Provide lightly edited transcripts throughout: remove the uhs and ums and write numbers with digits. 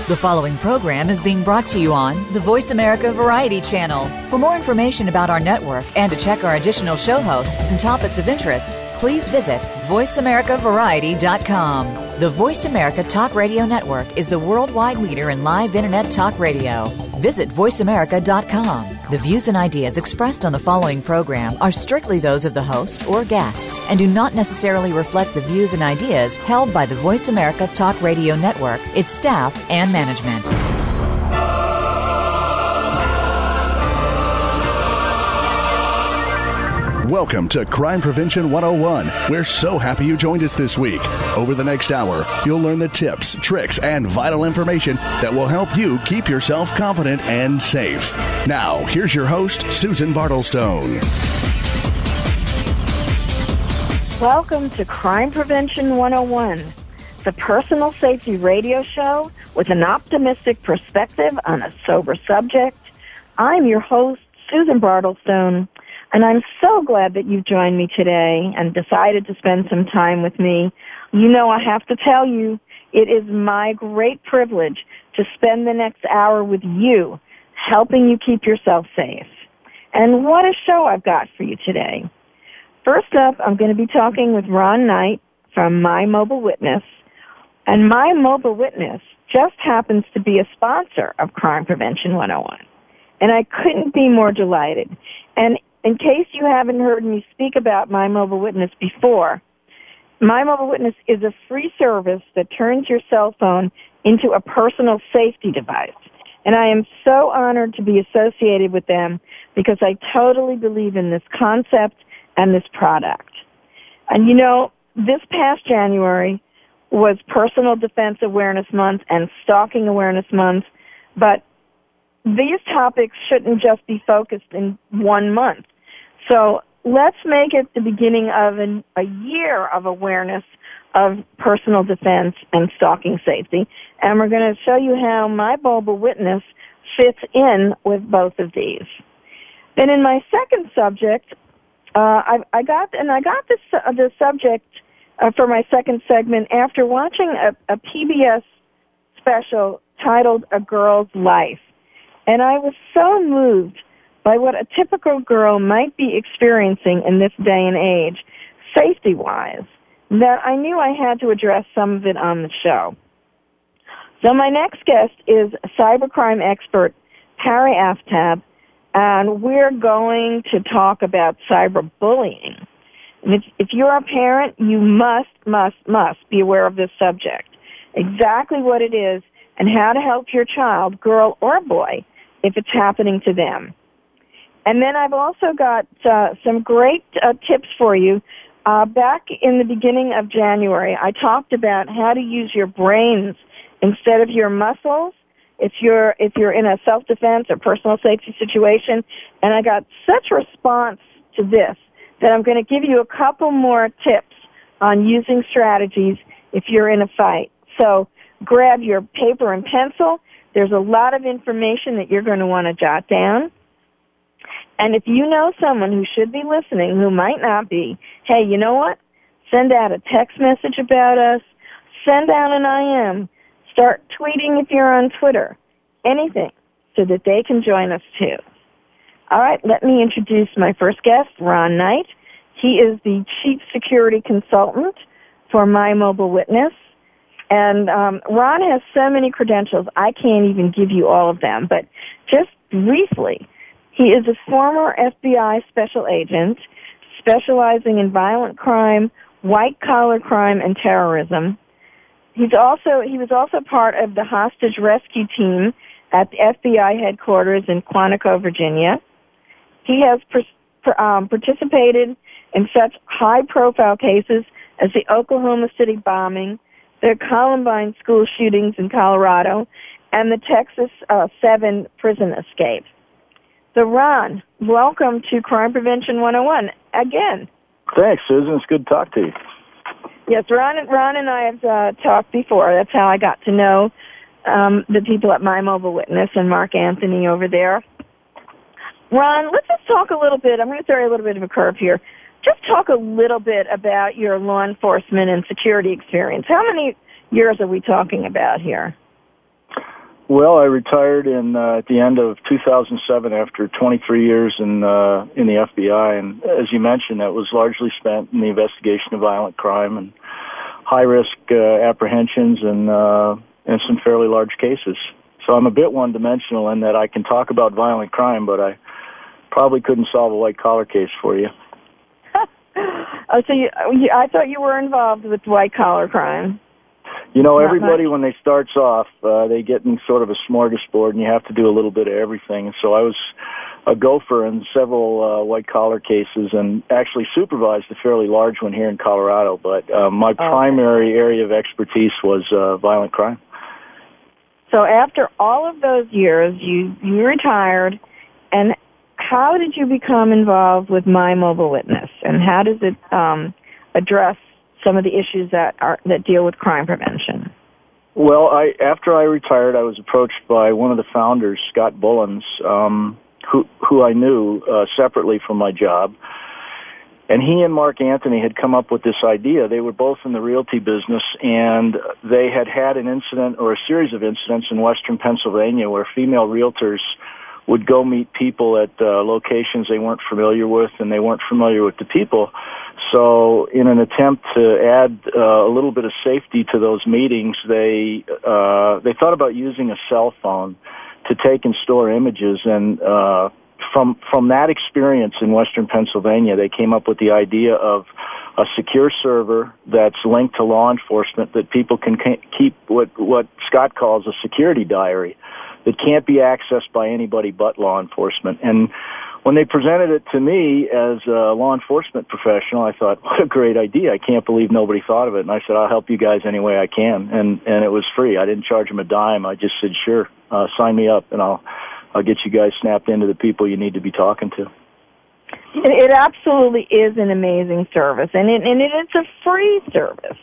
The following program is being brought to you on the Voice America Variety Channel. For more information about our network and to check our additional show hosts and topics of interest, please visit voiceamericavariety.com. The Voice America Talk Radio Network is the worldwide leader in live Internet talk radio. Visit voiceamerica.com. The views and ideas expressed on the following program are strictly those of the host or guests and do not necessarily reflect the views and ideas held by the Voice America Talk Radio Network, its staff, and management. Welcome to Crime Prevention 101. We're so happy you joined us this week. Over the next hour, you'll learn the tips, tricks, and vital information that will help you keep yourself confident and safe. Now, here's your host, Susan Bartlestone. Welcome to Crime Prevention 101, the personal safety radio show with an optimistic perspective on a sober subject. I'm your host, Susan Bartlestone. And I'm so glad that you've joined me today and decided to spend some time with me. You know, I have to tell you, it is my great privilege to spend the next hour with you, helping you keep yourself safe. And what a show I've got for you today. First up, I'm going to be talking with Ron Knight from My Mobile Witness. And My Mobile Witness just happens to be a sponsor of Crime Prevention 101. And I couldn't be more delighted. And in case you haven't heard me speak about My Mobile Witness before, My Mobile Witness is a free service that turns your cell phone into a personal safety device. And I am so honored to be associated with them because I totally believe in this concept and this product. And you know, this past January was Personal Defense Awareness Month and Stalking Awareness Month, but these topics shouldn't just be focused in 1 month. So let's make it the beginning of a year of awareness of personal defense and stalking safety. And we're going to show you how My Mobile Witness fits in with both of these. Then in my second subject, I got this subject for my second segment after watching a PBS special titled A Girl's Life. And I was so moved by what a typical girl might be experiencing in this day and age, safety-wise, that I knew I had to address some of it on the show. So my next guest is cybercrime expert Harry Aftab, and we're going to talk about cyberbullying. And if you're a parent, you must be aware of this subject, exactly what it is, and how to help your child, girl or boy, if it's happening to them. And then I've also got some great tips for you. Back in the beginning of January, I talked about how to use your brains instead of your muscles if you're in a self-defense or personal safety situation. And I got such a response to this that I'm going to give you a couple more tips on using strategies if you're in a fight. So grab your paper and pencil. There's a lot of information that you're going to want to jot down. And if you know someone who should be listening who might not be, hey, you know what? Send out a text message about us. Send out an IM. Start tweeting if you're on Twitter. Anything so that they can join us too. All right, let me introduce my first guest, Ron Knight. He is the Chief Security Consultant for My Mobile Witness. And Ron has so many credentials, I can't even give you all of them. But just briefly, he is a former FBI special agent specializing in violent crime, white-collar crime, and terrorism. He was also part of the hostage rescue team at the FBI headquarters in Quantico, Virginia. He has participated in such high-profile cases as the Oklahoma City bombing, the Columbine school shootings in Colorado, and the Texas 7 prison escape. So, Ron, welcome to Crime Prevention 101 again. Thanks, Susan. It's good to talk to you. Yes, Ron and I have talked before. That's how I got to know the people at My Mobile Witness and Mark Anthony over there. Ron, let's just talk a little bit. I'm going to throw you a little bit of a curve here. Just talk a little bit about your law enforcement and security experience. How many years are we talking about here? Well, I retired at the end of 2007 after 23 years in the FBI, and as you mentioned, that was largely spent in the investigation of violent crime and high-risk apprehensions and some fairly large cases. So I'm a bit one-dimensional in that I can talk about violent crime, but I probably couldn't solve a white-collar case for you. Oh, so I thought you were involved with white-collar crime. You know, everybody, when they starts off, they get in sort of a smorgasbord, and you have to do a little bit of everything. So I was a gopher in several white-collar cases and actually supervised a fairly large one here in Colorado. But my primary area of expertise was violent crime. So after all of those years, you retired, and how did you become involved with My Mobile Witness, and how does it address some of the issues that deal with crime prevention? Well, after I retired, I was approached by one of the founders, Scott Bullins, who I knew separately from my job. And he and Mark Anthony had come up with this idea. They were both in the realty business, and they had an incident or a series of incidents in western Pennsylvania where female realtors would go meet people at locations they weren't familiar with, and they weren't familiar with the people. So in an attempt to add a little bit of safety to those meetings, they thought about using a cell phone to take and store images. And from that experience in western Pennsylvania, they came up with the idea of a secure server that's linked to law enforcement that people can keep what Scott calls a security diary that can't be accessed by anybody but law enforcement. And when they presented it to me as a law enforcement professional, I thought, what a great idea. I can't believe nobody thought of it. And I said, I'll help you guys any way I can. And it was free. I didn't charge them a dime. I just said, sure, sign me up, and I'll get you guys snapped into the people you need to be talking to. It absolutely is an amazing service, and it's a free service,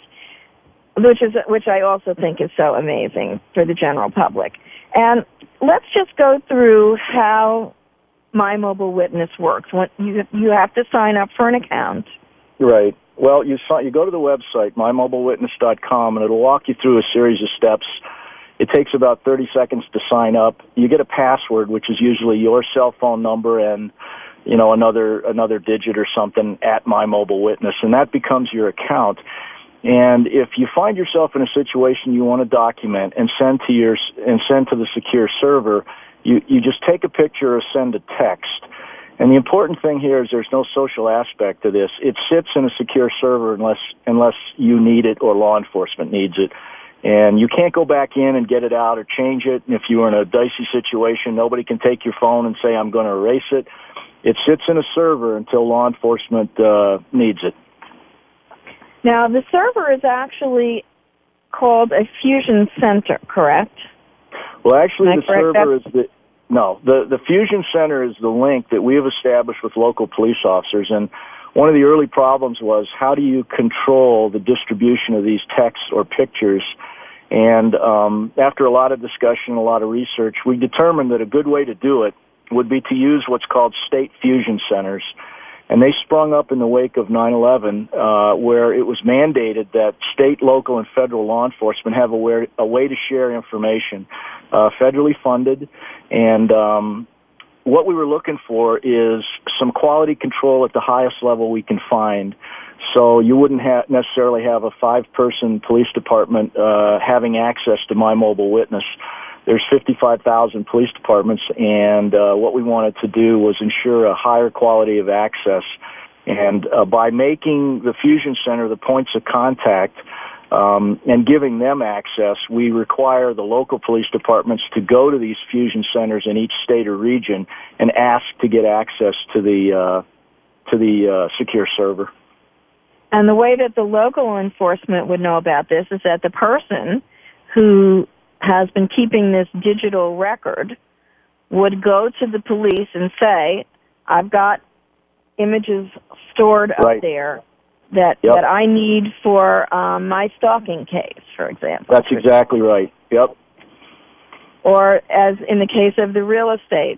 which I also think is so amazing for the general public. And let's just go through how My Mobile Witness works. You have to sign up for an account. Right. Well, you go to the website, mymobilewitness.com, and it'll walk you through a series of steps. It takes about 30 seconds to sign up. You get a password, which is usually your cell phone number and another digit or something at My Mobile Witness, and that becomes your account. And if you find yourself in a situation you want to document and send to the secure server, you just take a picture or send a text. And the important thing here is there's no social aspect to this. It sits in a secure server unless you need it or law enforcement needs it. And you can't go back in and get it out or change it. And if you are in a dicey situation, nobody can take your phone and say, I'm going to erase it. It sits in a server until law enforcement needs it. Now, the server is actually called a Fusion Center, correct? Well, actually, the server is the Fusion Center is the link that we have established with local police officers. And one of the early problems was, how do you control the distribution of these texts or pictures? And after a lot of discussion, a lot of research, we determined that a good way to do it would be to use what's called state fusion centers. And they sprung up in the wake of 9/11, where it was mandated that state, local, and federal law enforcement have a way to share information, federally funded. And what we were looking for is some quality control at the highest level we can find. So you wouldn't necessarily have a 5-person police department having access to My Mobile Witness. There's 55,000 police departments, and what we wanted to do was ensure a higher quality of access. And by making the Fusion Center the points of contact and giving them access, we require the local police departments to go to these Fusion Centers in each state or region and ask to get access to the secure server. And the way that the local enforcement would know about this is that the person who has been keeping this digital record would go to the police and say, I've got images stored up there that I need for my stalking case, for example. That's exactly right. Yep. Or as in the case of the real estate,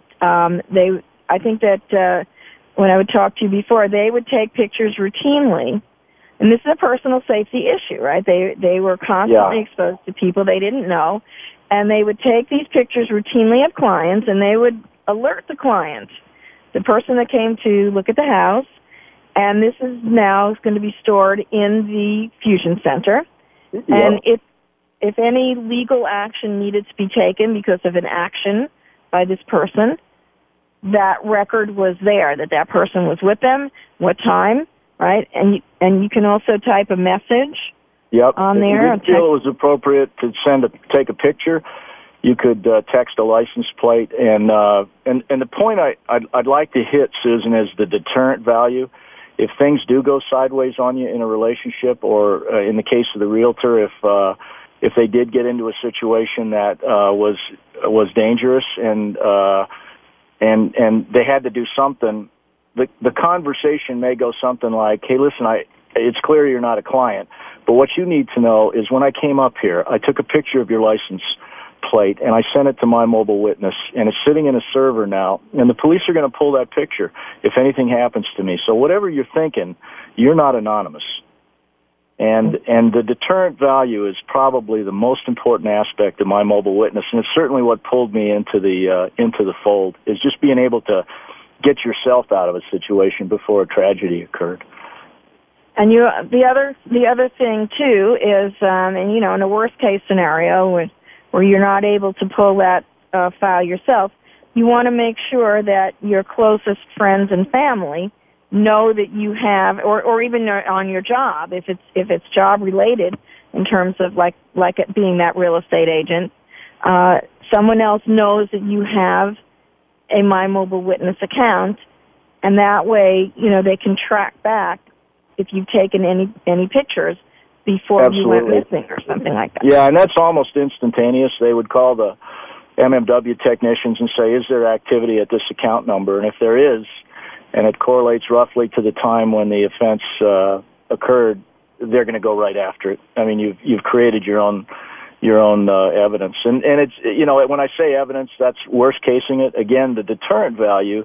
I think that when I would talk to you before, they would take pictures routinely and this is a personal safety issue, right? They were constantly exposed to people they didn't know, and they would take these pictures routinely of clients, and they would alert the client, the person that came to look at the house, and this is now going to be stored in the Fusion Center. Yep. And if any legal action needed to be taken because of an action by this person, that record was there, that person was with them, what time, right? And you can also type a message on there. If you feel it was appropriate to take a picture, you could text a license plate. And the point I'd like to hit, Susan, is the deterrent value. If things do go sideways on you in a relationship, or in the case of the realtor, if they did get into a situation that was dangerous and they had to do something, the conversation may go something like, "Hey, listen, it's clear you're not a client, but what you need to know is when I came up here, I took a picture of your license plate and I sent it to my mobile witness, and it's sitting in a server now, and the police are going to pull that picture if anything happens to me. So whatever you're thinking, you're not anonymous." And the deterrent value is probably the most important aspect of my mobile witness, and it's certainly what pulled me into the fold, is just being able to get yourself out of a situation before a tragedy occurred. And the other thing too is, in a worst case scenario where you're not able to pull that file yourself, you want to make sure that your closest friends and family know that you have, or even on your job, if it's job related, in terms of like it being that real estate agent, someone else knows that you have a My Mobile Witness account, and that way, they can track back if you've taken any pictures before you went missing or something like that. Yeah, and that's almost instantaneous. They would call the MMW technicians and say, "Is there activity at this account number?" And if there is, and it correlates roughly to the time when the offense occurred, they're going to go right after it. I mean, you've created your own evidence, and it's, when I say evidence, that's worst casing it. Again, the deterrent value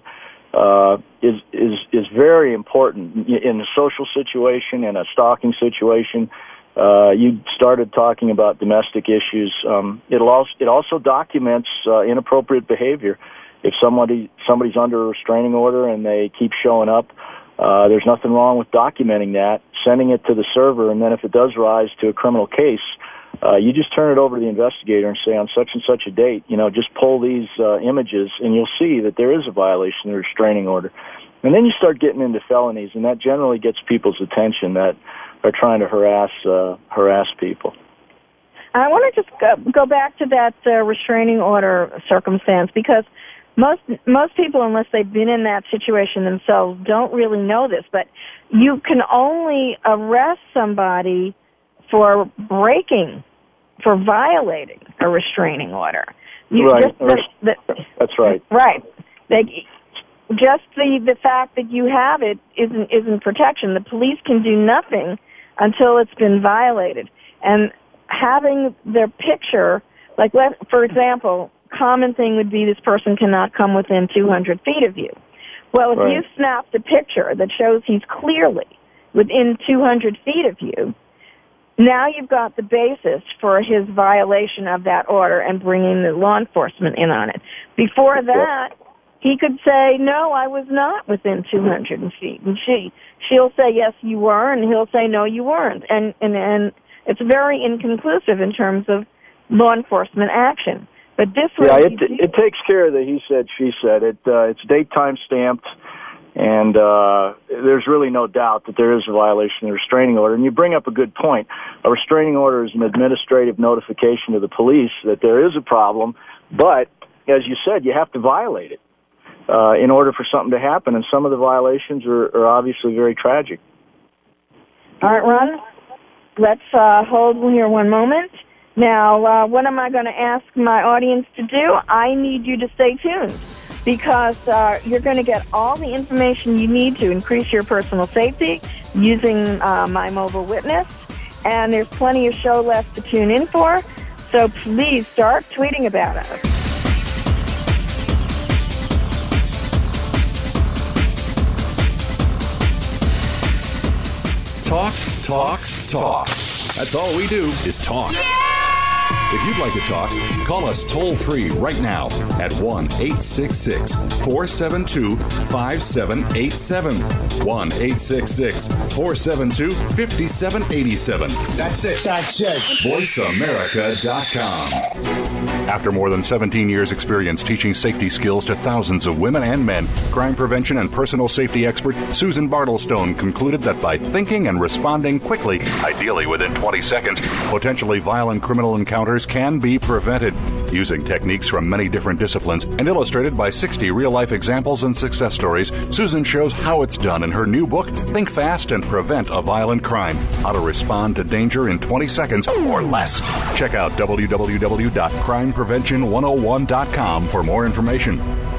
is very important in a social situation, in a stalking situation. You started talking about domestic issues. It also documents inappropriate behavior. If somebody's under a restraining order and they keep showing up, there's nothing wrong with documenting that, sending it to the server, and then if it does rise to a criminal case, you just turn it over to the investigator and say, on such and such a date, just pull these images, and you'll see that there is a violation of the restraining order. And then you start getting into felonies, and that generally gets people's attention that are trying to harass people. I want to just go back to that restraining order circumstance, because most people, unless they've been in that situation themselves, don't really know this, but you can only arrest somebody for violating a restraining order. Right. That's right. Right. Just the fact that you have it isn't protection. The police can do nothing until it's been violated. And having their picture, for example, common thing would be this person cannot come within 200 feet of you. Well, if you snapped a picture that shows he's clearly within 200 feet of you, now you've got the basis for his violation of that order and bringing the law enforcement in on it. Before that, he could say, "No, I was not within 200 feet." And she'll say, "Yes, you were," and he'll say, "No, you weren't." And it's very inconclusive in terms of law enforcement action. But this way, it takes care of the he said, she said. It's date time stamped, and there's really no doubt that there is a violation of the restraining order. And you bring up a good point. A restraining order is an administrative notification to the police that there is a problem, but as you said, you have to violate it in order for something to happen, and some of the violations are obviously very tragic. All right, Ron, let's hold here one moment. Now, what am I going to ask my audience to do? I need you to stay tuned, because you're going to get all the information you need to increase your personal safety using My Mobile Witness, and there's plenty of show left to tune in for, so please start tweeting about us. Talk, talk, talk. That's all we do is talk. If you'd like to talk, call us toll-free right now at 1-866-472-5787. 1-866-472-5787. That's it. VoiceAmerica.com. After more than 17 years' experience teaching safety skills to thousands of women and men, crime prevention and personal safety expert Susan Bartlestone concluded that by thinking and responding quickly, ideally within 20 seconds, potentially violent criminal encounters can be prevented. Using techniques from many different disciplines and illustrated by 60 real-life examples and success stories, Susan shows how it's done in her new book, Think Fast and Prevent a Violent Crime: How to Respond to Danger in 20 Seconds or Less. Check out www.crimeprevention101.com for more information.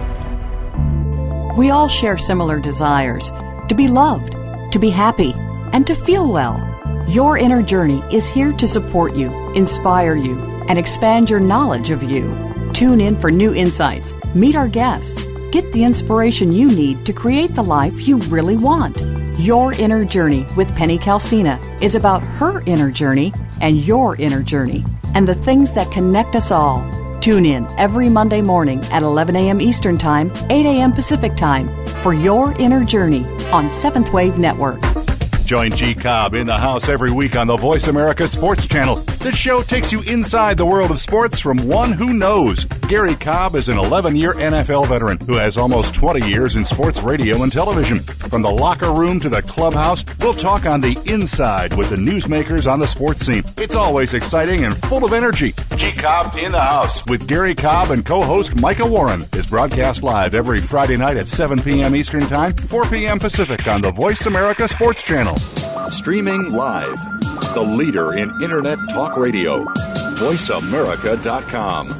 We all share similar desires: to be loved, to be happy, and to feel well. Your Inner Journey is here to support you, inspire you, and expand your knowledge of you. Tune in for new insights, meet our guests, get the inspiration you need to create the life you really want. Your Inner Journey with Penny Calcina is about her inner journey and your inner journey, and the things that connect us all. Tune in every Monday morning at 11 a.m. Eastern Time, 8 a.m. Pacific Time for Your Inner Journey on Seventh Wave Network. Join G. Cobb in the house every week on the Voice America Sports Channel. This show takes you inside the world of sports from one who knows. Gary Cobb is an 11-year NFL veteran who has almost 20 years in sports radio and television. From the locker room to the clubhouse, we'll talk on the inside with the newsmakers on the sports scene. It's always exciting and full of energy. G. Cobb in the house with Gary Cobb and co-host Micah Warren is broadcast live every Friday night at 7 p.m. Eastern Time, 4 p.m. Pacific on the Voice America Sports Channel. Streaming live, the leader in Internet talk radio, VoiceAmerica.com.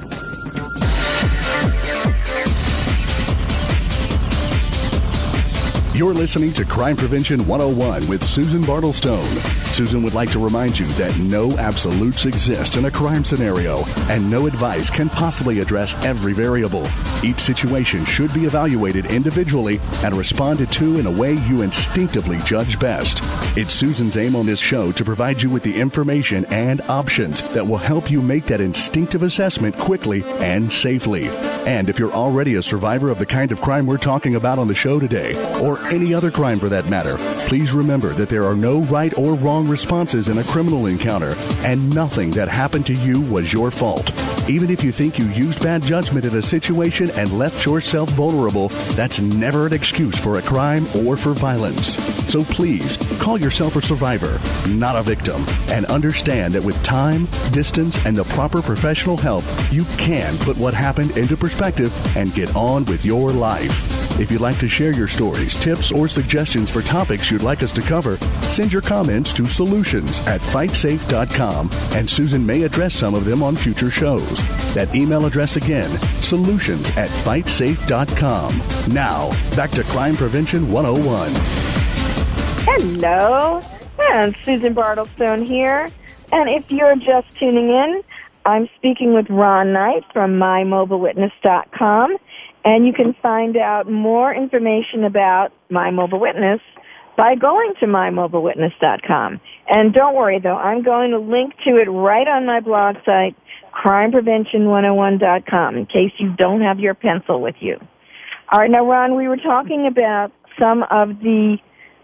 You're listening to Crime Prevention 101 with Susan Bartlestone. Susan would like to remind you that no absolutes exist in a crime scenario, and no advice can possibly address every variable. Each situation should be evaluated individually and responded to in a way you instinctively judge best. It's Susan's aim on this show to provide you with the information and options that will help you make that instinctive assessment quickly and safely. And if you're already a survivor of the kind of crime we're talking about on the show today, or any other crime for that matter, please remember that there are no right or wrong responses in a criminal encounter, and nothing that happened to you was your fault. Even if you think you used bad judgment in a situation and left yourself vulnerable, that's never an excuse for a crime or for violence. So please, call yourself a survivor, not a victim, and understand that with time, distance, and the proper professional help, you can put what happened into perspective and get on with your life. If you'd like to share your stories, tips, or suggestions for topics you'd like us to cover, send your comments to solutions@fightsafe.com, and Susan may address some of them on future shows. That email address again, solutions@fightsafe.com. Now, back to Crime Prevention 101. Hello, and Susan Bartlestone here. And if you're just tuning in, I'm speaking with Ron Knight from MyMobileWitness.com. And you can find out more information about My Mobile Witness by going to MyMobileWitness.com. And don't worry, though, I'm going to link to it right on my blog site, CrimePrevention101.com, in case you don't have your pencil with you. All right, now, Ron, we were talking about some of the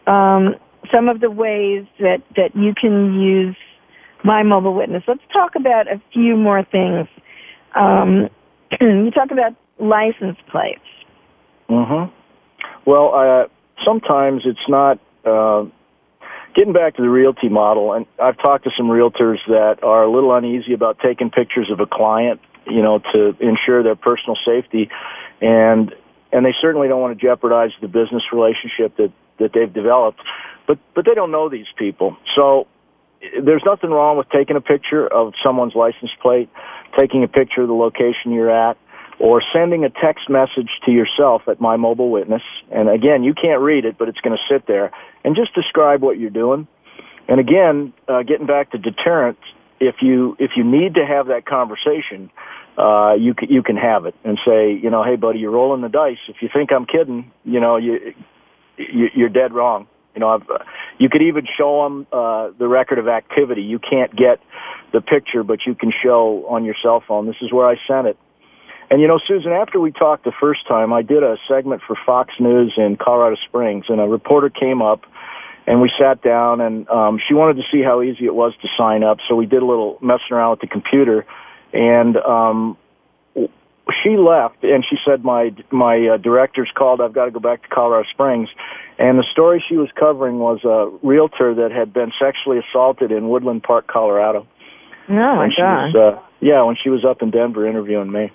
ways that you can use My Mobile Witness. Let's talk about a few more things. You talk about license plates. Mm-hmm. Well, sometimes it's not, getting back to the realty model, and I've talked to some realtors that are a little uneasy about taking pictures of a client, to ensure their personal safety, and they certainly don't want to jeopardize the business relationship that they've developed, but they don't know these people. So there's nothing wrong with taking a picture of someone's license plate, taking a picture of the location you're at, or sending a text message to yourself at My Mobile Witness. And again, you can't read it, but it's going to sit there. And just describe what you're doing. And again, getting back to deterrence, if you need to have that conversation, you can have it and say, hey, buddy, you're rolling the dice. If you think I'm kidding, you're dead wrong. You could even show them the record of activity. You can't get the picture, but you can show on your cell phone, this is where I sent it. And, Susan, after we talked the first time, I did a segment for Fox News in Colorado Springs, and a reporter came up, and we sat down, and she wanted to see how easy it was to sign up, so we did a little messing around with the computer, and she left, and she said, my director's called, I've got to go back to Colorado Springs. And the story she was covering was a realtor that had been sexually assaulted in Woodland Park, Colorado. Oh, my God. When she was up in Denver interviewing me.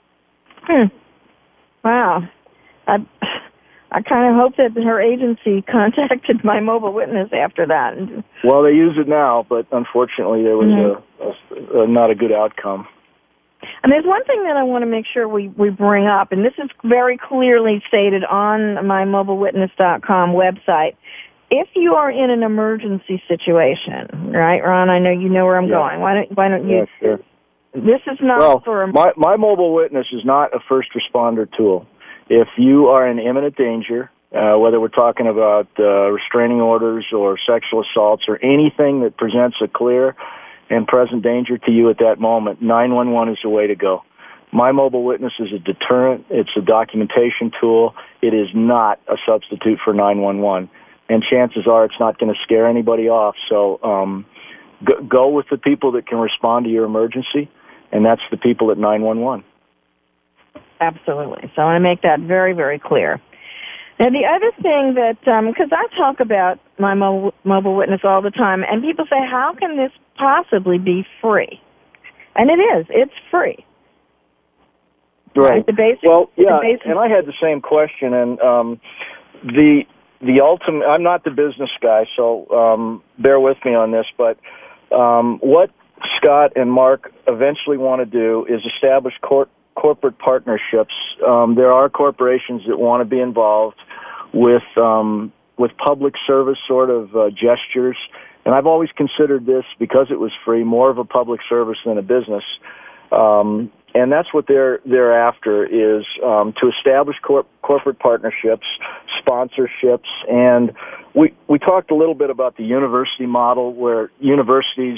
Wow. I kind of hope that her agency contacted my mobile witness after that. Well, they use it now, but unfortunately there was not a good outcome. And there's one thing that I want to make sure we bring up, and this is very clearly stated on my mobilewitness.com website. If you are in an emergency situation, right, Ron? I know you know where I'm going. Why don't you? Yeah, sure. This is not for my mobile witness is not a first responder tool. If you are in imminent danger, whether we're talking about restraining orders or sexual assaults or anything that presents a clear and present danger to you at that moment, 911 is the way to go. My mobile witness is a deterrent. It's a documentation tool. It is not a substitute for 911. And chances are it's not going to scare anybody off. So go with the people that can respond to your emergency, and that's the people at 911. Absolutely. So I want to make that very, very clear. Now, the other thing that, because I talk about my mobile witness all the time, and people say, how can this possibly be free? And it is. It's free. Right. The basic, and I had the same question, and the ultimate, I'm not the business guy, so bear with me on this, but what Scott and Mark eventually want to do is establish corporate partnerships. There are corporations that want to be involved with public service sort of gestures, and I've always considered this, because it was free, more of a public service than a business. And that's what they're after, is to establish corporate partnerships, sponsorships, and we talked a little bit about the university model, where universities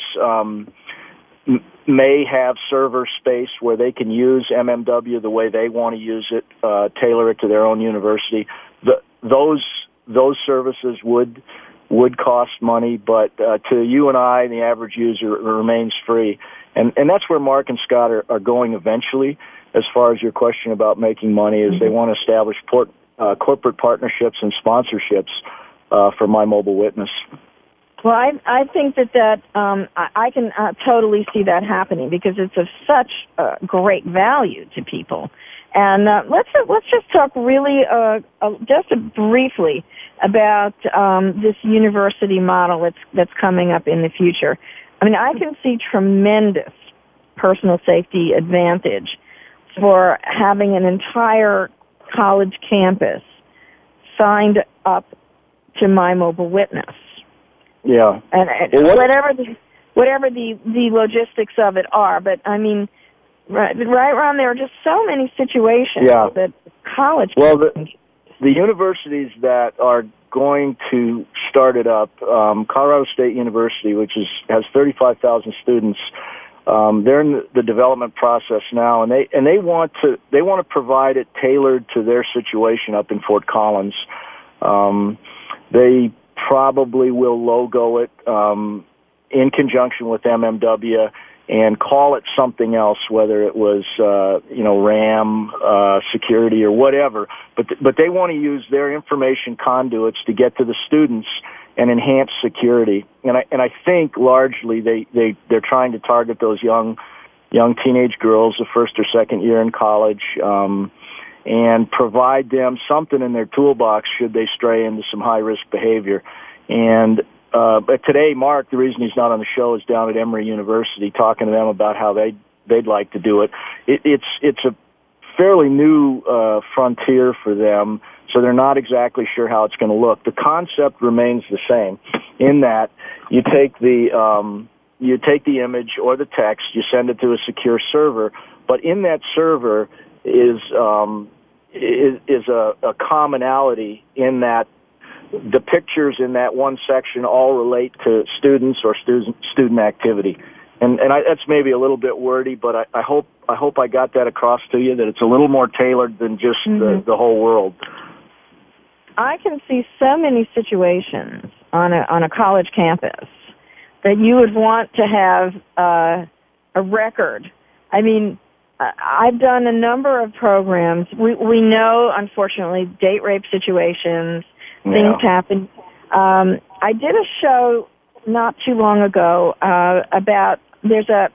may have server space where they can use MMW the way they want to use it, tailor it to their own university. Those services would cost money, but to you and I, the average user, it remains free. And that's where Mark and Scott are going eventually, as far as your question about making money, is they want to establish corporate partnerships and sponsorships for My Mobile Witness. Well, I think that I can totally see that happening, because it's of such great value to people. And let's just talk really just briefly about this university model that's coming up in the future. I mean, I can see tremendous personal safety advantage for having an entire college campus signed up to My Mobile Witness. Yeah. And whatever the logistics of it are, but I mean, right around there are just so many situations that college. Well, the universities that are going to start it up, Colorado State University, which has 35,000 students, they're in the development process now, and they want to provide it tailored to their situation up in Fort Collins. They probably will logo it in conjunction with MMW and call it something else, whether it was RAM security or whatever. But they want to use their information conduits to get to the students and enhance security. And I think largely they're trying to target those young teenage girls, the first or second year in college, and provide them something in their toolbox should they stray into some high-risk behavior. And but today, Mark, the reason he's not on the show, is down at Emory University talking to them about how they'd like to do it. It's a fairly new frontier for them, so they're not exactly sure how it's going to look. The concept remains the same, in that you take the image or the text, you send it to a secure server, but in that server is a commonality in that the pictures in that one section all relate to students or student activity. And that's maybe a little bit wordy, but I hope I got that across to you, that it's a little more tailored than just the whole world. I can see so many situations on a college campus that you would want to have a record. I mean, I've done a number of programs. We know, unfortunately, date rape situations, things happen. I did a show not too long ago about there's a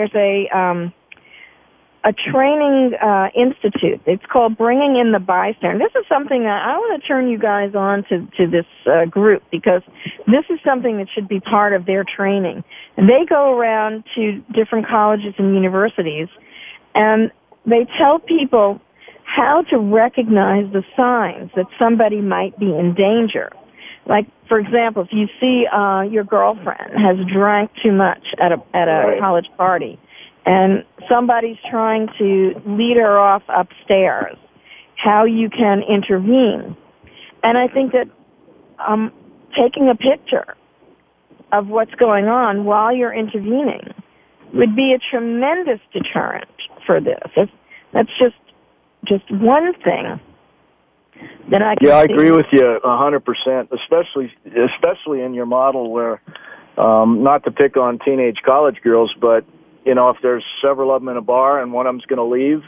training institute. It's called Bringing in the Bystander. This is something that I want to turn you guys on to this group, because this is something that should be part of their training. And they go around to different colleges and universities, and they tell people how to recognize the signs that somebody might be in danger. Like, for example, if you see your girlfriend has drank too much at a college party, and somebody's trying to lead her off upstairs, how you can intervene. And I think that taking a picture of what's going on while you're intervening would be a tremendous deterrent for this. That's just one thing that I can see. I agree with you 100%, especially in your model where, not to pick on teenage college girls, but if there's several of them in a bar and one of them's going to leave,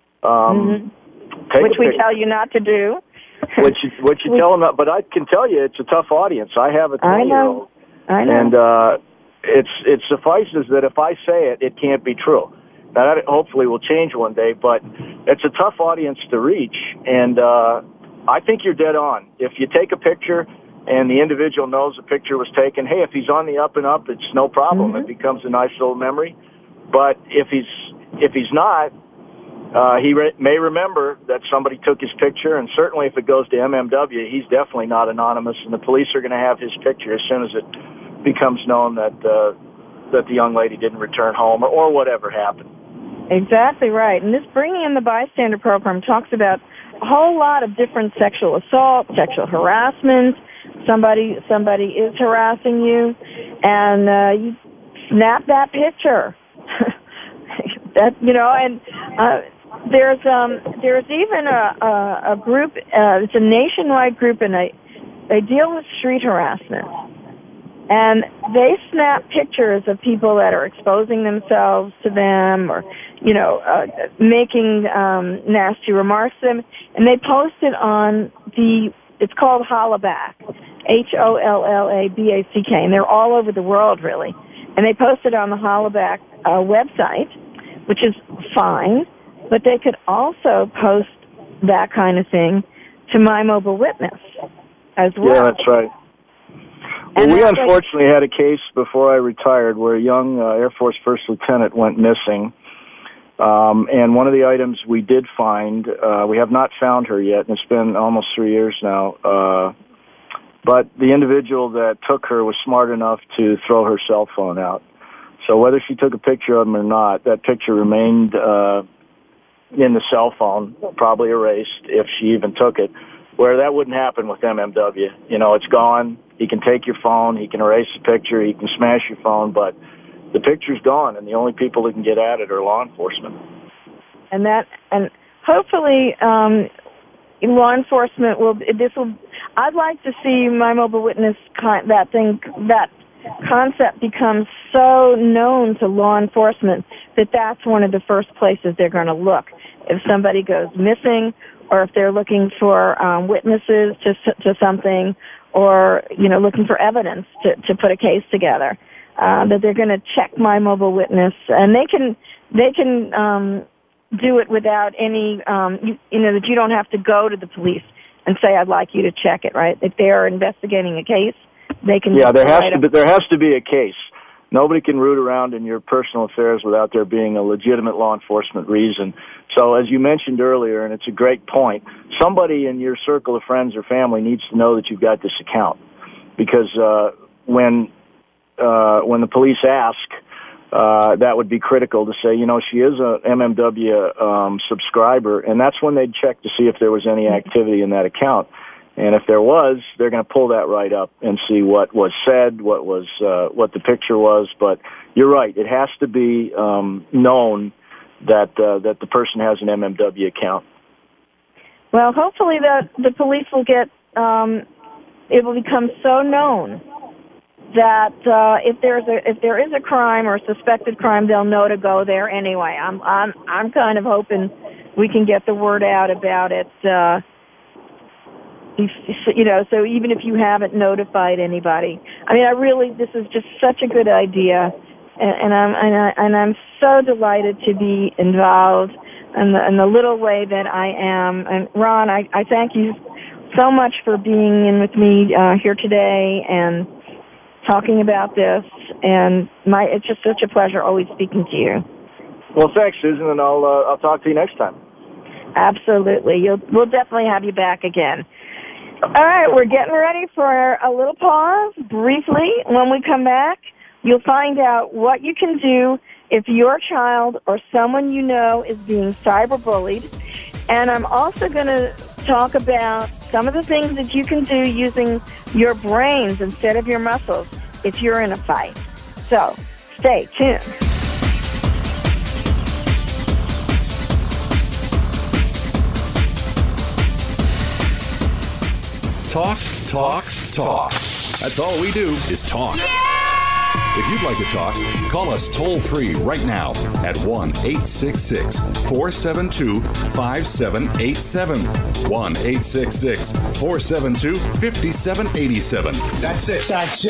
which we tell you not to do. Which you tell them, but I can tell you it's a tough audience. I have a 20-year-old. I know. And it suffices that if I say it can't be true. Now, that hopefully will change one day, but it's a tough audience to reach, and I think you're dead on. If you take a picture and the individual knows the picture was taken, hey, if he's on the up and up, it's no problem. It becomes a nice little memory. But if he's not, he may remember that somebody took his picture, and certainly if it goes to MMW, he's definitely not anonymous, and the police are going to have his picture as soon as it becomes known that the young lady didn't return home or whatever happened. Exactly right. And this Bringing in the Bystander program talks about a whole lot of different sexual assault, sexual harassment. Somebody is harassing you, and you snap that picture. There's even a group. It's a nationwide group, and they deal with street harassment. And they snap pictures of people that are exposing themselves to them, or making nasty remarks to them, and they post it on it's called Hollaback, HOLLABACK, and they're all over the world, really. And they post it on the Hollaback website, which is fine, but they could also post that kind of thing to My Mobile Witness as well. Yeah, that's right. Well, we unfortunately had a case before I retired where a young Air Force First Lieutenant went missing. And one of the items we did find, we have not found her yet, and it's been almost 3 years now, but the individual that took her was smart enough to throw her cell phone out. So whether she took a picture of him or not, that picture remained in the cell phone, probably erased if she even took it, where that wouldn't happen with MMW. It's gone. He can take your phone. He can erase the picture. He can smash your phone, but the picture's gone, and the only people that can get at it are law enforcement. And hopefully law enforcement I'd like to see My Mobile Witness, that concept becomes so known to law enforcement that that's one of the first places they're going to look. If somebody goes missing, or if they're looking for witnesses to something, or looking for evidence to put a case together, that they're going to check My Mobile Witness, and they can do it without any that you don't have to go to the police and say, I'd like you to check it, right? If they are investigating a case, they can. Yeah, there has to be a case. Nobody can root around in your personal affairs without there being a legitimate law enforcement reason. So as you mentioned earlier, and it's a great point, somebody in your circle of friends or family needs to know that you've got this account. Because when the police ask, that would be critical to say, she is a MMW subscriber, and that's when they'd check to see if there was any activity in that account. And if there was, they're going to pull that right up and see what was said, what the picture was. But you're right; it has to be known that the person has an MMW account. Well, hopefully the police will get. It will become so known that if there is a crime or a suspected crime, they'll know to go there anyway. I'm kind of hoping we can get the word out about it. So even if you haven't notified anybody, I mean, this is just such a good idea, and I'm so delighted to be involved in the little way that I am. And Ron, I thank you so much for being in with me here today and talking about this. And it's just such a pleasure always speaking to you. Well, thanks, Susan, and I'll talk to you next time. Absolutely, we'll definitely have you back again. All right, we're getting ready for a little pause briefly. When we come back, you'll find out what you can do if your child or someone you know is being cyberbullied. And I'm also going to talk about some of the things that you can do using your brains instead of your muscles if you're in a fight. So stay tuned. Talk, talk, talk. That's all we do is talk. If you'd like to talk, call us toll-free right now at 1-866-472-5787. 1-866-472-5787. That's it.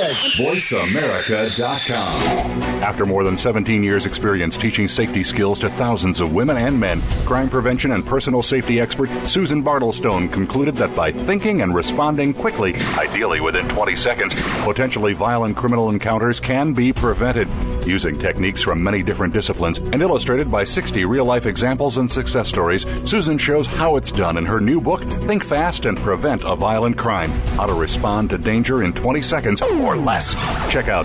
VoiceAmerica.com. After more than 17 years' experience teaching safety skills to thousands of women and men, crime prevention and personal safety expert Susan Bartlestone concluded that by thinking and responding quickly, ideally within 20 seconds, potentially violent criminal encounters can be prevented. Using techniques from many different disciplines and illustrated by 60 real-life examples and success stories, Susan shows how it's done in her new book, Think Fast and Prevent a Violent Crime: How to Respond to Danger in 20 Seconds or Less. Check out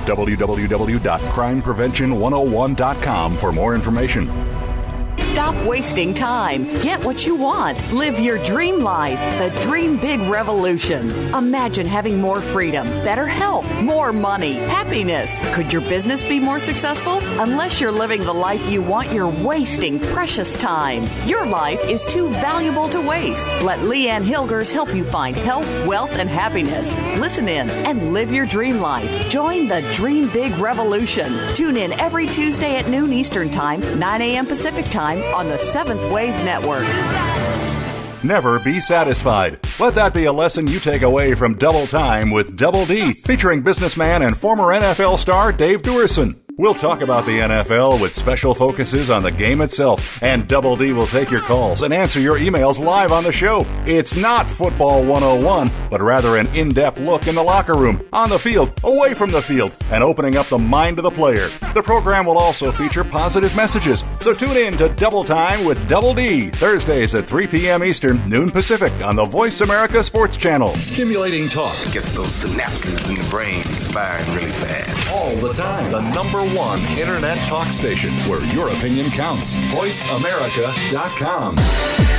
www.crimeprevention101.com for more information. Stop wasting time. Get what you want. Live your dream life. The Dream Big Revolution. Imagine having more freedom, better health, more money, happiness. Could your business be more successful? Unless you're living the life you want, you're wasting precious time. Your life is too valuable to waste. Let Leanne Hilgers help you find health, wealth, and happiness. Listen in and live your dream life. Join the Dream Big Revolution. Tune in every Tuesday at noon Eastern Time, 9 a.m. Pacific Time on the Seventh Wave Network. Never be satisfied. Let that be a lesson you take away from Double Time with Double D, featuring businessman and former NFL star Dave Duerson. We'll talk about the NFL with special focuses on the game itself, and Double D will take your calls and answer your emails live on the show. It's not Football 101, but rather an in-depth look in the locker room, on the field, away from the field, and opening up the mind of the player. The program will also feature positive messages, so tune in to Double Time with Double D, Thursdays at 3 p.m. Eastern, noon Pacific, on the Voice America Sports Channel. Stimulating talk gets those synapses in the brain firing really fast. All the time. The number one internet talk station where your opinion counts. VoiceAmerica.com.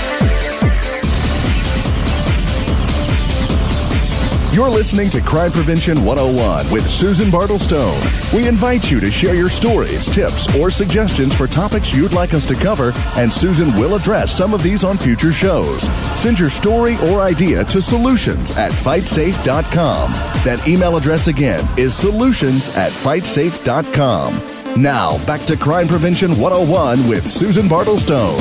You're listening to Crime Prevention 101 with Susan Bartlestone. We invite you to share your stories, tips, or suggestions for topics you'd like us to cover, and Susan will address some of these on future shows. Send your story or idea to solutions@fightsafe.com. That email address again is solutions@fightsafe.com. Now, back to Crime Prevention 101 with Susan Bartlestone.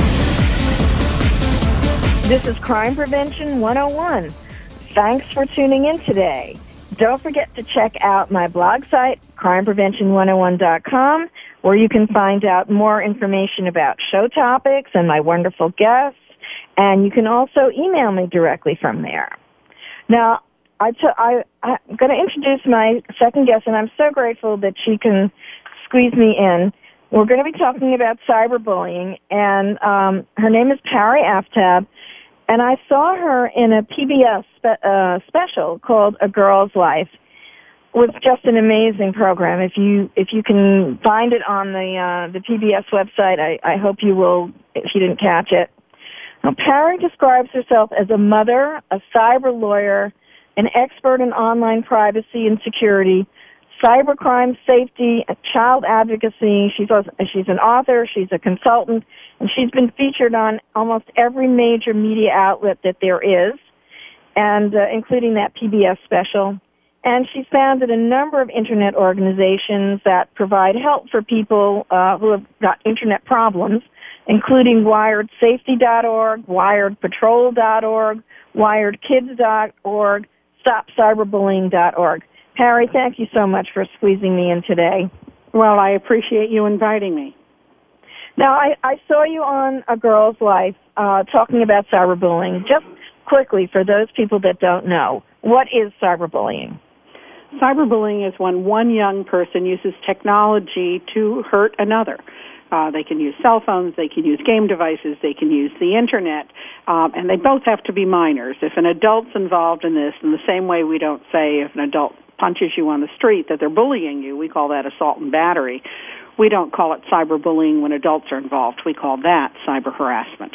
This is Crime Prevention 101. Thanks for tuning in today. Don't forget to check out my blog site, crimeprevention101.com, where you can find out more information about show topics and my wonderful guests. And you can also email me directly from there. Now, I'm going to introduce my second guest, and I'm so grateful that she can squeeze me in. We're going to be talking about cyberbullying, and her name is Pari Aftab. And I saw her in a PBS special called A Girl's Life. It was just an amazing program. If you can find it on the PBS website, I hope you will, if you didn't catch it. Now, Parry describes herself as a mother, a cyber lawyer, an expert in online privacy and security, cybercrime safety, child advocacy. She's an author, she's a consultant, and she's been featured on almost every major media outlet that there is, and including that PBS special. And she's founded a number of Internet organizations that provide help for people who have got Internet problems, including WiredSafety.org, WiredPatrol.org, WiredKids.org, StopCyberbullying.org. Parry, thank you so much for squeezing me in today. Well, I appreciate you inviting me. Now, I saw you on A Girl's Life talking about cyberbullying. Just quickly, for those people that don't know, what is cyberbullying? Cyberbullying is when one young person uses technology to hurt another. They can use cell phones, they can use game devices, they can use the Internet, and they both have to be minors. If an adult's involved in this, in the same way we don't say if an adult punches you on the street that they're bullying you, we call that assault and battery. We don't call it cyberbullying when adults are involved. We call that cyber harassment.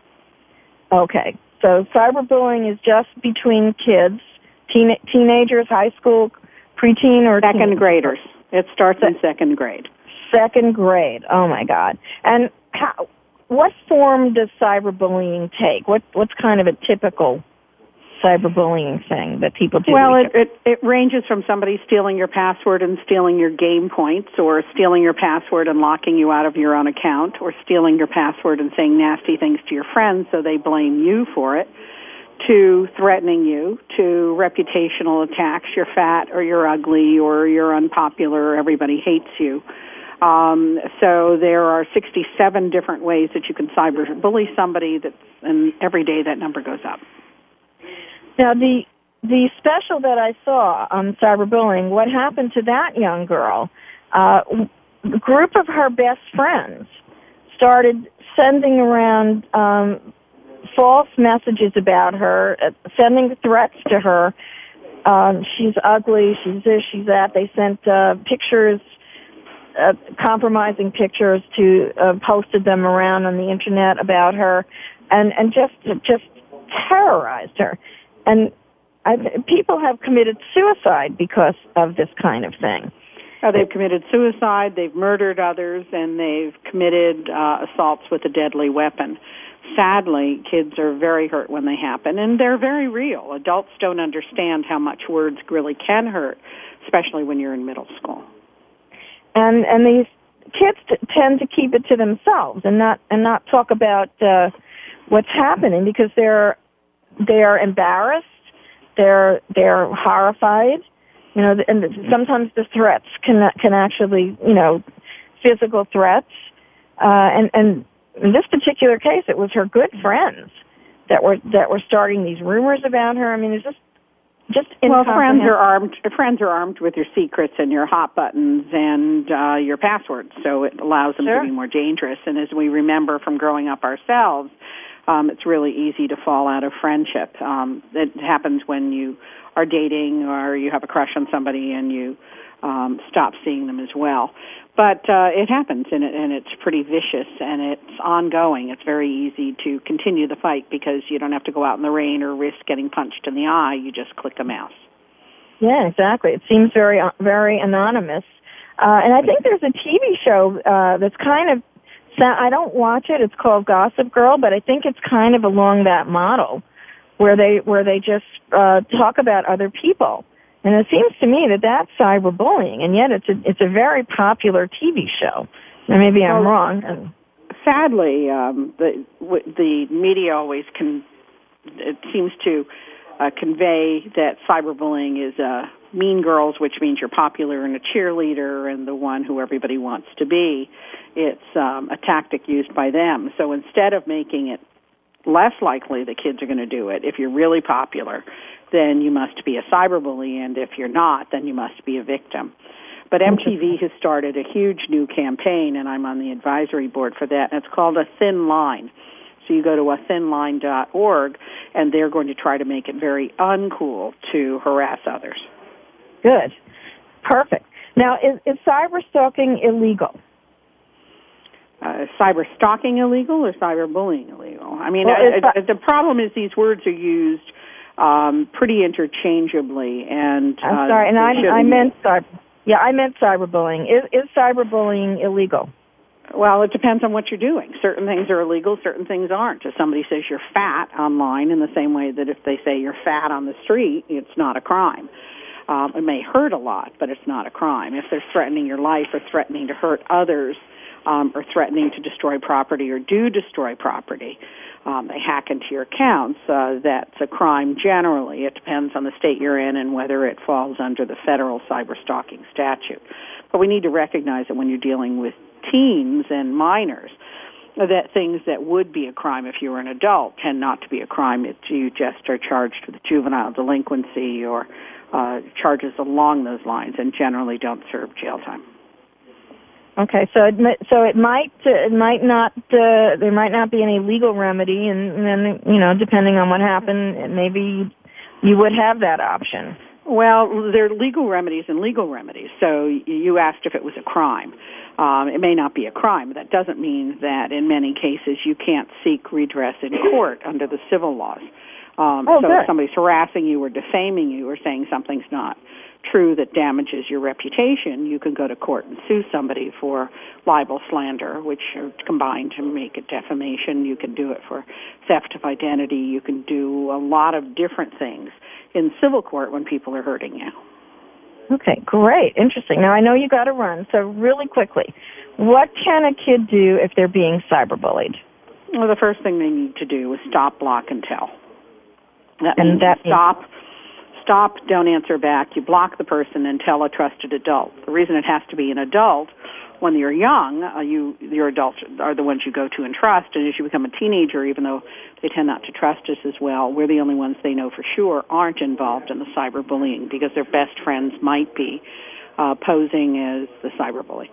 Okay, so cyberbullying is just between kids, teenagers, high school, preteen, or second graders. It starts in second grade. Second grade. Oh my God! And what form does cyberbullying take? What's kind of a typical cyberbullying thing that people do? Well, it ranges from somebody stealing your password and stealing your game points, or stealing your password and locking you out of your own account, or stealing your password and saying nasty things to your friends so they blame you for it, to threatening you, to reputational attacks. You're fat, or you're ugly, or you're unpopular, or everybody hates you. So there are 67 different ways that you can cyberbully somebody, and every day that number goes up. Now, the special that I saw on cyberbullying, what happened to that young girl? A group of her best friends started sending around false messages about her, sending threats to her. She's ugly, she's this, she's that. They sent pictures, compromising pictures, to posted them around on the Internet about her, and just terrorized her. And people have committed suicide because of this kind of thing. They've committed suicide, they've murdered others, and they've committed assaults with a deadly weapon. Sadly, kids are very hurt when they happen, and they're very real. Adults don't understand how much words really can hurt, especially when you're in middle school. And these kids tend to keep it to themselves and not talk about what's happening, because they're embarrassed, they're horrified, and sometimes the threats can actually, physical threats, and in this particular case, it was her good friends that were starting these rumors about her. I mean, it's just friends are armed with your secrets and your hot buttons and your passwords, so it allows them to be more dangerous. And as we remember from growing up ourselves, it's really easy to fall out of friendship. It happens when you are dating or you have a crush on somebody and you stop seeing them as well. But it happens, and it's pretty vicious, and it's ongoing. It's very easy to continue the fight because you don't have to go out in the rain or risk getting punched in the eye. You just click a mouse. Yeah, exactly. It seems very, very anonymous. And I think there's a TV show that's kind of, I don't watch it. It's called Gossip Girl, but I think it's kind of along that model where they just talk about other people. And it seems to me that that's cyberbullying, and yet it's a very popular TV show. Now, maybe I'm wrong. Sadly, the media always it seems to convey that cyberbullying is mean girls, which means you're popular and a cheerleader and the one who everybody wants to be. It's a tactic used by them. So instead of making it less likely that kids are going to do it, if you're really popular, then you must be a cyberbully, and if you're not, then you must be a victim. But MTV has started a huge new campaign, and I'm on the advisory board for that, and it's called A Thin Line. So you go to athinline.org, and they're going to try to make it very uncool to harass others. Good. Perfect. Now, is cyberstalking illegal? Cyber stalking illegal or cyberbullying illegal? know. I mean, the problem is these words are used pretty interchangeably, and I'm sorry, and I meant cyberbullying. Is cyberbullying illegal? Well, it depends on what you're doing. Certain things are illegal, certain things aren't. If somebody says you're fat online, in the same way that if they say you're fat on the street, it's not a crime. It may hurt a lot, but it's not a crime. If they're threatening your life or threatening to hurt others or threatening to destroy property or do destroy property, they hack into your accounts, that's a crime generally. It depends on the state you're in and whether it falls under the federal cyberstalking statute. But we need to recognize that when you're dealing with teens and minors, that things that would be a crime if you were an adult tend not to be a crime if you just are charged with juvenile delinquency or charges along those lines, and generally don't serve jail time. Okay, so it might not there might not be any legal remedy, and then depending on what happened, maybe you would have that option. Well, there are legal remedies and legal remedies. So you asked if it was a crime. It may not be a crime, but that doesn't mean that in many cases you can't seek redress in court under the civil laws. If somebody's harassing you or defaming you or saying something's not true that damages your reputation, you can go to court and sue somebody for libel, slander, which are combined to make it defamation. You can do it for theft of identity. You can do a lot of different things in civil court when people are hurting you. Okay, great. Interesting. Now, I know you got to run, so really quickly, what can a kid do if they're being cyberbullied? Well, the first thing they need to do is stop, block, and tell. That means stop, don't answer back. You block the person and tell a trusted adult. The reason it has to be an adult, when you're young, your adults are the ones you go to and trust, and as you become a teenager, even though they tend not to trust us as well, we're the only ones they know for sure aren't involved in the cyberbullying because their best friends might be posing as the cyberbully.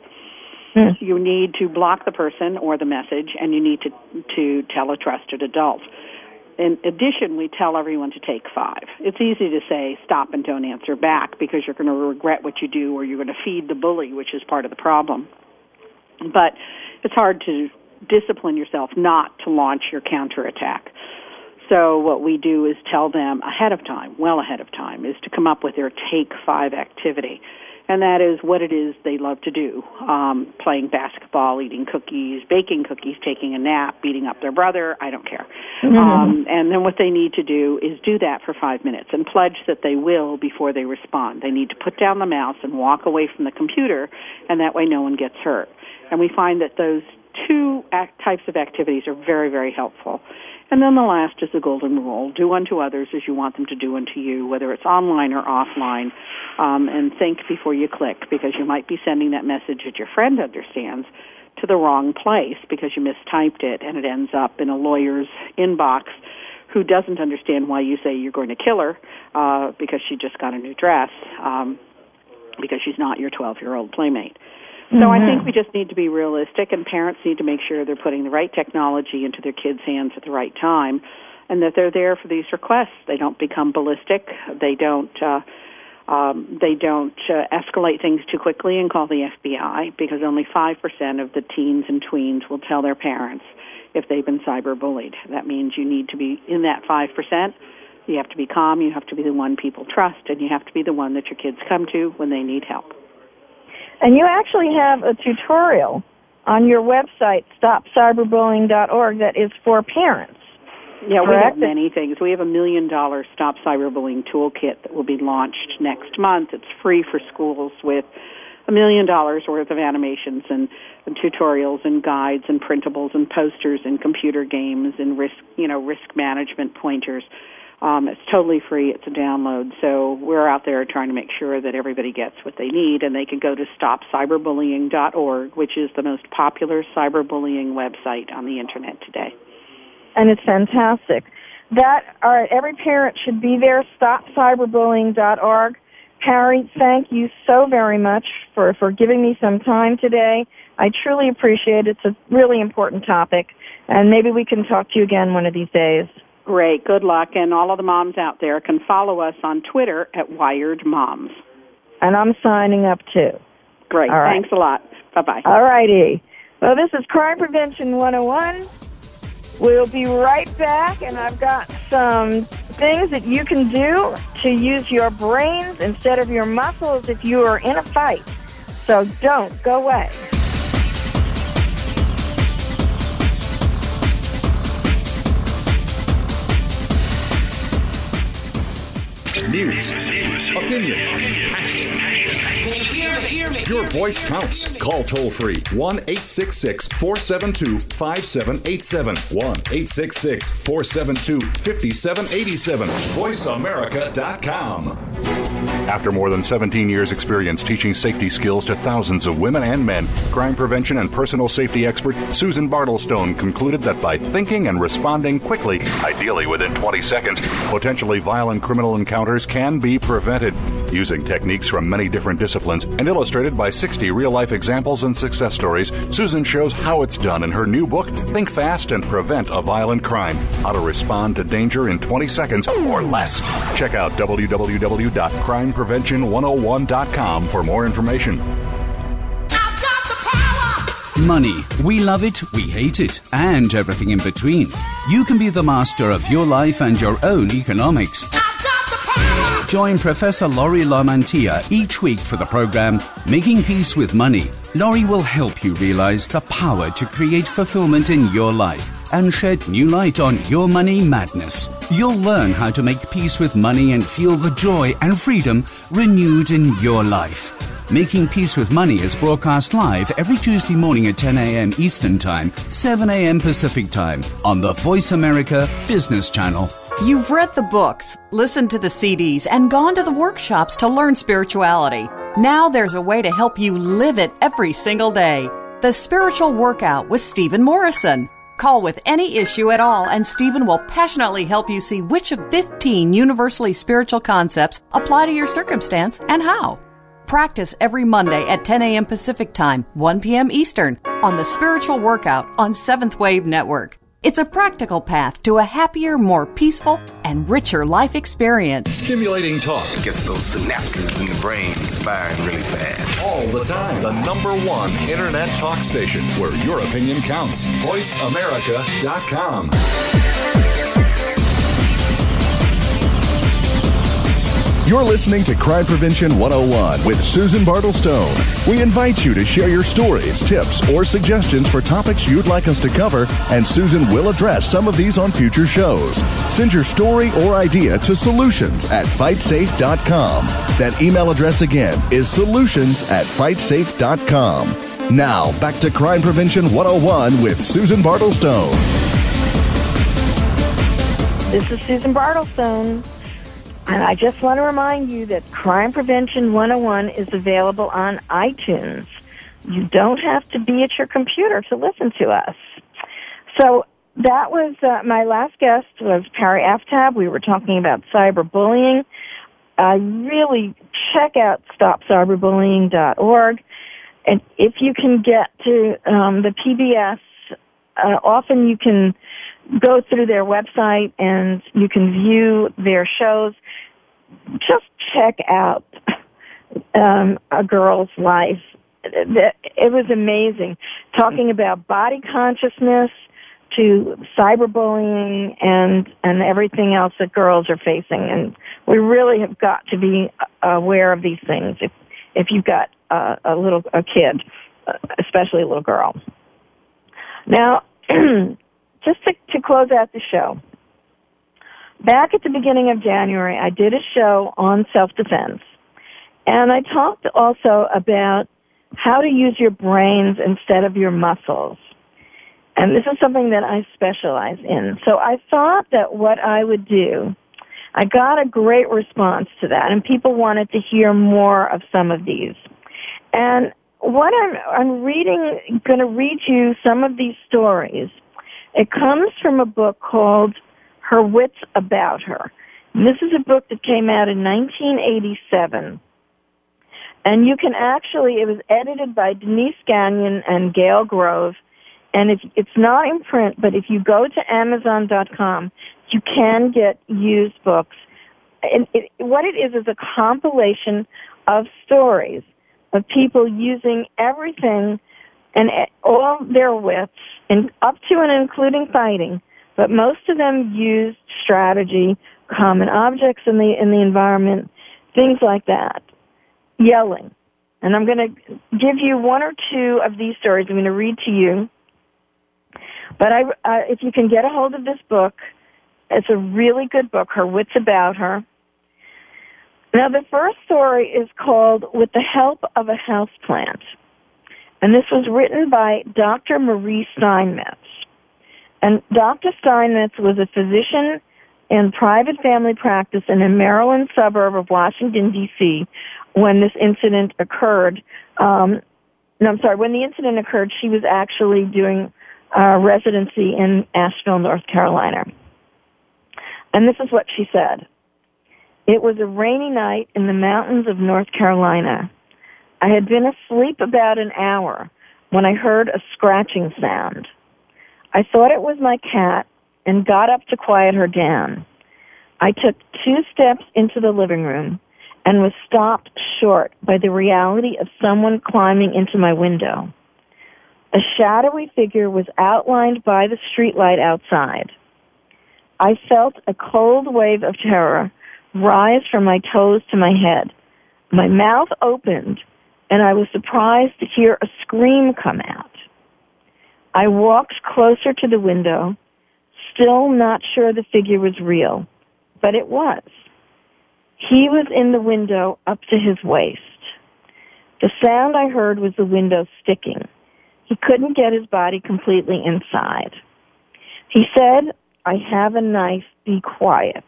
You need to block the person or the message, and you need to tell a trusted adult. In addition, we tell everyone to take 5. It's easy to say stop and don't answer back because you're going to regret what you do or you're going to feed the bully, which is part of the problem. But it's hard to discipline yourself not to launch your counterattack. So what we do is tell them ahead of time, well ahead of time, is to come up with their take 5 activity. And that is what it is they love to do, playing basketball, eating cookies, baking cookies, taking a nap, beating up their brother, I don't care. And then what they need to do is do that for 5 minutes and pledge that they will before they respond. They need to put down the mouse and walk away from the computer, and that way no one gets hurt. And we find that those 2 types of activities are very, very helpful. And then the last is the golden rule. Do unto others as you want them to do unto you, whether it's online or offline, and think before you click, because you might be sending that message that your friend understands to the wrong place because you mistyped it, and it ends up in a lawyer's inbox who doesn't understand why you say you're going to kill her because she just got a new dress because she's not your 12-year-old playmate. So I think we just need to be realistic, and parents need to make sure they're putting the right technology into their kids' hands at the right time, and that they're there for these requests. They don't become ballistic. They don't escalate things too quickly and call the FBI, because only 5% of the teens and tweens will tell their parents if they've been cyberbullied. That means you need to be in that 5%. You have to be calm. You have to be the one people trust, and you have to be the one that your kids come to when they need help. And you actually have a tutorial on your website, stopcyberbullying.org, that is for parents. Yeah, we have many things. We have $1 million Stop Cyberbullying Toolkit that will be launched next month. It's free for schools with $1 million worth of animations and tutorials and guides and printables and posters and computer games and risk management pointers. It's totally free. It's a download. So we're out there trying to make sure that everybody gets what they need, and they can go to stopcyberbullying.org, which is the most popular cyberbullying website on the Internet today. And it's fantastic. All right, every parent should be there, stopcyberbullying.org. Harry, thank you so very much for giving me some time today. I truly appreciate it. It's a really important topic, and maybe we can talk to you again one of these days. Great. Good luck. And all of the moms out there can follow us on Twitter at Wired Moms. And I'm signing up, too. Great. All right. Thanks a lot. Bye-bye. All righty. Well, this is Crime Prevention 101. We'll be right back, and I've got some things that you can do to use your brains instead of your muscles if you are in a fight. So don't go away. News, opinion, passion. Your voice counts. Call toll-free 1-866-472-5787. 1-866-472-5787. VoiceAmerica.com. After more than 17 years' experience teaching safety skills to thousands of women and men, crime prevention and personal safety expert Susan Bartlestone concluded that by thinking and responding quickly, ideally within 20 seconds, potentially violent criminal encounters can be prevented. Using techniques from many different disciplines and illustrated by 60 real-life examples and success stories, Susan shows how it's done in her new book, Think Fast and Prevent a Violent Crime: How to Respond to Danger in 20 Seconds or Less. Check out www.crimeprevention101.com for more information. Money. We love it, we hate it, and everything in between. You can be the master of your life and your own economics. Join Professor Lori Lamantia each week for the program Making Peace with Money. Lori will help you realize the power to create fulfillment in your life and shed new light on your money madness. You'll learn how to make peace with money and feel the joy and freedom renewed in your life. Making Peace with Money is broadcast live every Tuesday morning at 10 a.m. Eastern Time, 7 a.m. Pacific Time on the Voice America Business Channel. You've read the books, listened to the CDs, and gone to the workshops to learn spirituality. Now there's a way to help you live it every single day. The Spiritual Workout with Stephen Morrison. Call with any issue at all, and Stephen will passionately help you see which of 15 universally spiritual concepts apply to your circumstance and how. Practice every Monday at 10 a.m. Pacific Time, 1 p.m. Eastern, on the Spiritual Workout on Seventh Wave Network. It's a practical path to a happier, more peaceful, and richer life experience. Stimulating talk. It gets those synapses in the brain firing really fast. All the time. The #1 Internet talk station where your opinion counts. VoiceAmerica.com. You're listening to Crime Prevention 101 with Susan Bartlestone. We invite you to share your stories, tips, or suggestions for topics you'd like us to cover, and Susan will address some of these on future shows. Send your story or idea to solutions@fightsafe.com. That email address again is solutions@fightsafe.com. Now, back to Crime Prevention 101 with Susan Bartlestone. This is Susan Bartlestone. And I just want to remind you that Crime Prevention 101 is available on iTunes. You don't have to be at your computer to listen to us. So that was my last guest was Perry Aftab. We were talking about cyberbullying. Really check out stopcyberbullying.org. And if you can get to the PBS, often you can go through their website and you can view their shows. Just check out A Girl's Life. It was amazing. Talking about body consciousness to cyberbullying and everything else that girls are facing. And we really have got to be aware of these things if you've got a kid, especially a little girl. Now, just to close out the show, back at the beginning of January, I did a show on self-defense. And I talked also about how to use your brains instead of your muscles. And this is something that I specialize in. So I thought that what I would do, I got a great response to that, and people wanted to hear more of some of these. And what I'm reading, going to read you some of these stories. It comes from a book called Her Wits About Her. And this is a book that came out in 1987. And you can actually, it was edited by Denise Gagnon and Gail Grove. And it's not in print, but if you go to Amazon.com, you can get used books. And what it is a compilation of stories of people using everything and all their wits, and up to and including fighting, but most of them used strategy, common objects in the environment, things like that. Yelling. And I'm going to give you one or two of these stories. I'm going to read to you. But if you can get a hold of this book, it's a really good book, Her Wits About Her. Now, the first story is called With the Help of a Houseplant. And this was written by Dr. Marie Steinmetz. And Dr. Steinmetz was a physician in private family practice in a Maryland suburb of Washington, D.C., when this incident occurred. When the incident occurred, she was actually doing residency in Asheville, North Carolina. And this is what she said. It was a rainy night in the mountains of North Carolina. I had been asleep about an hour when I heard a scratching sound. I thought it was my cat and got up to quiet her down. I took 2 steps into the living room and was stopped short by the reality of someone climbing into my window. A shadowy figure was outlined by the streetlight outside. I felt a cold wave of terror rise from my toes to my head. My mouth opened, and I was surprised to hear a scream come out. I walked closer to the window, still not sure the figure was real, but it was. He was in the window up to his waist. The sound I heard was the window sticking. He couldn't get his body completely inside. He said, "I have a knife, be quiet."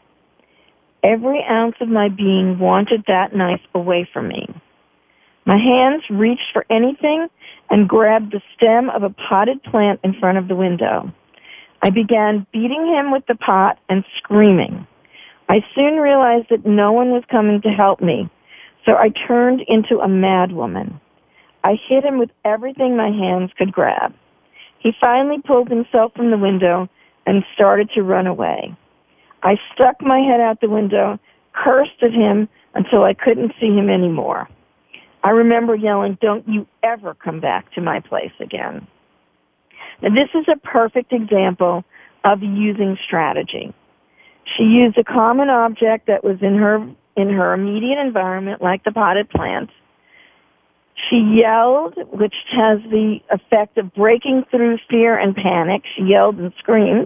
Every ounce of my being wanted that knife away from me. My hands reached for anything and grabbed the stem of a potted plant in front of the window. I began beating him with the pot and screaming. I soon realized that no one was coming to help me, so I turned into a madwoman. I hit him with everything my hands could grab. He finally pulled himself from the window and started to run away. I stuck my head out the window, cursed at him until I couldn't see him anymore. I remember yelling, "Don't you ever come back to my place again." Now, this is a perfect example of using strategy. She used a common object that was in her immediate environment, like the potted plant. She yelled, which has the effect of breaking through fear and panic. She yelled and screamed.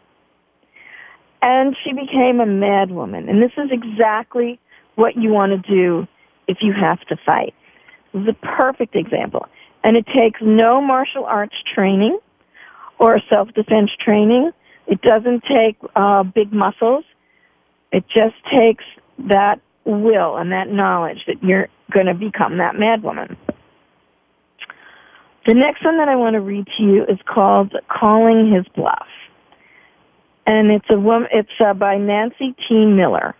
And she became a madwoman. And this is exactly what you want to do if you have to fight. This is a perfect example. And it takes no martial arts training or self-defense training. It doesn't take big muscles. It just takes that will and that knowledge that you're going to become that madwoman. The next one that I want to read to you is called Calling His Bluff. And it's by Nancy T. Miller.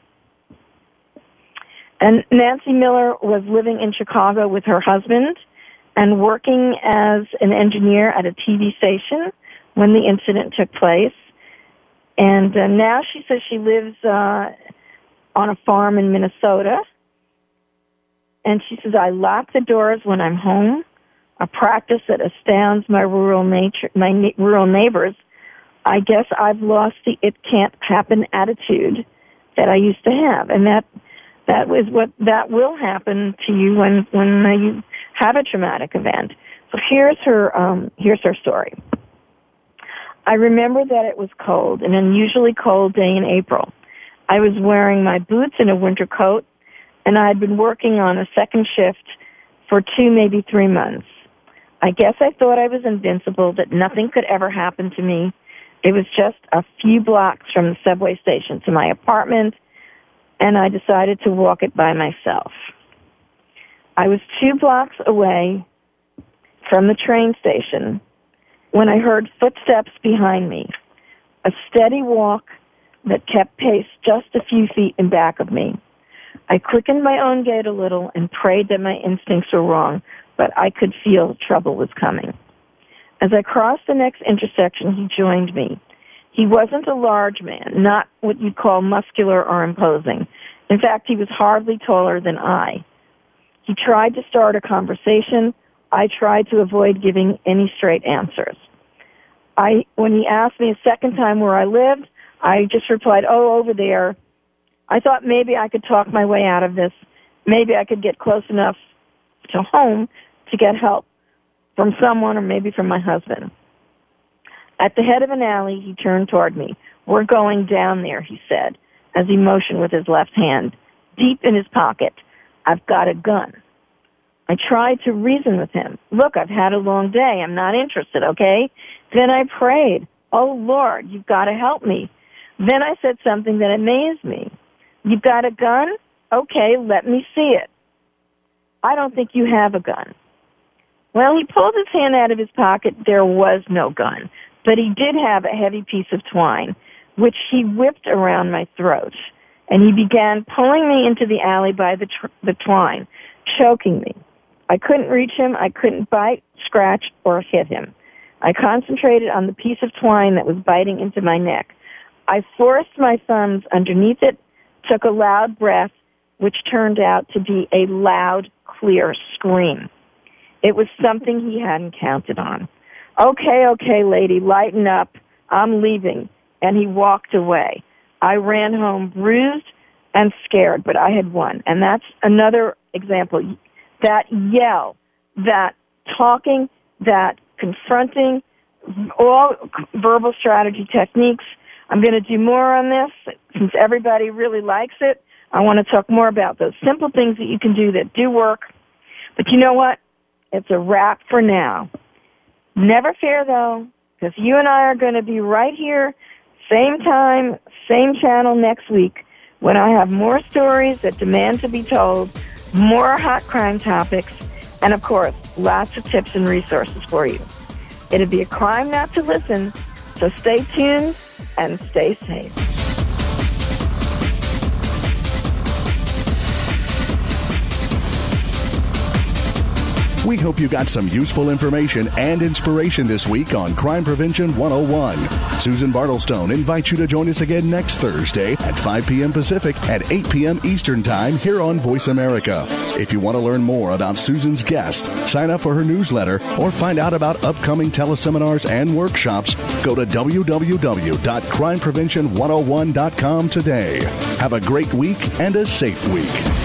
And Nancy Miller was living in Chicago with her husband and working as an engineer at a TV station when the incident took place. And now she says she lives on a farm in Minnesota. And she says, "I lock the doors when I'm home, a practice that astounds my rural neighbors. I guess I've lost the it can't happen attitude that I used to have." And that will happen to you when you have a traumatic event. So here's her story. I remember that it was cold, an unusually cold day in April. I was wearing my boots and a winter coat, and I had been working on a second shift for 2, maybe 3 months. I guess I thought I was invincible, that nothing could ever happen to me. It was just a few blocks from the subway station to my apartment, and I decided to walk it by myself. I was 2 blocks away from the train station when I heard footsteps behind me, a steady walk that kept pace just a few feet in back of me. I quickened my own gait a little and prayed that my instincts were wrong, but I could feel trouble was coming. As I crossed the next intersection, he joined me. He wasn't a large man, not what you'd call muscular or imposing. In fact, he was hardly taller than I. He tried to start a conversation. I tried to avoid giving any straight answers. When he asked me a second time where I lived, I just replied, "Oh, over there." I thought maybe I could talk my way out of this. Maybe I could get close enough to home to get help from someone or maybe from my husband. At the head of an alley, he turned toward me. "We're going down there," he said, as he motioned with his left hand, deep in his pocket. "I've got a gun." I tried to reason with him. "Look, I've had a long day. I'm not interested, okay?" Then I prayed, "Oh, Lord, you've got to help me." Then I said something that amazed me. "You've got a gun? Okay, let me see it." "I don't think you have a gun." Well, he pulled his hand out of his pocket. There was no gun, but he did have a heavy piece of twine, which he whipped around my throat, and he began pulling me into the alley by the twine, choking me. I couldn't reach him. I couldn't bite, scratch, or hit him. I concentrated on the piece of twine that was biting into my neck. I forced my thumbs underneath it, took a loud breath, which turned out to be a loud, clear scream. It was something he hadn't counted on. Okay, lady, lighten up. I'm leaving." And he walked away. I ran home bruised and scared, but I had won. And that's another example. That yell, that talking, that confronting, all verbal strategy techniques. I'm going to do more on this since everybody really likes it. I want to talk more about those simple things that you can do that do work. But you know what? It's a wrap for now. Never fear, though, because you and I are going to be right here, same time, same channel next week, when I have more stories that demand to be told, more hot crime topics, and, of course, lots of tips and resources for you. It'd be a crime not to listen, so stay tuned and stay safe. We hope you got some useful information and inspiration this week on Crime Prevention 101. Susan Bartlestone invites you to join us again next Thursday at 5 p.m. Pacific and 8 p.m. Eastern Time here on Voice America. If you want to learn more about Susan's guest, sign up for her newsletter, or find out about upcoming teleseminars and workshops, go to www.crimeprevention101.com today. Have a great week and a safe week.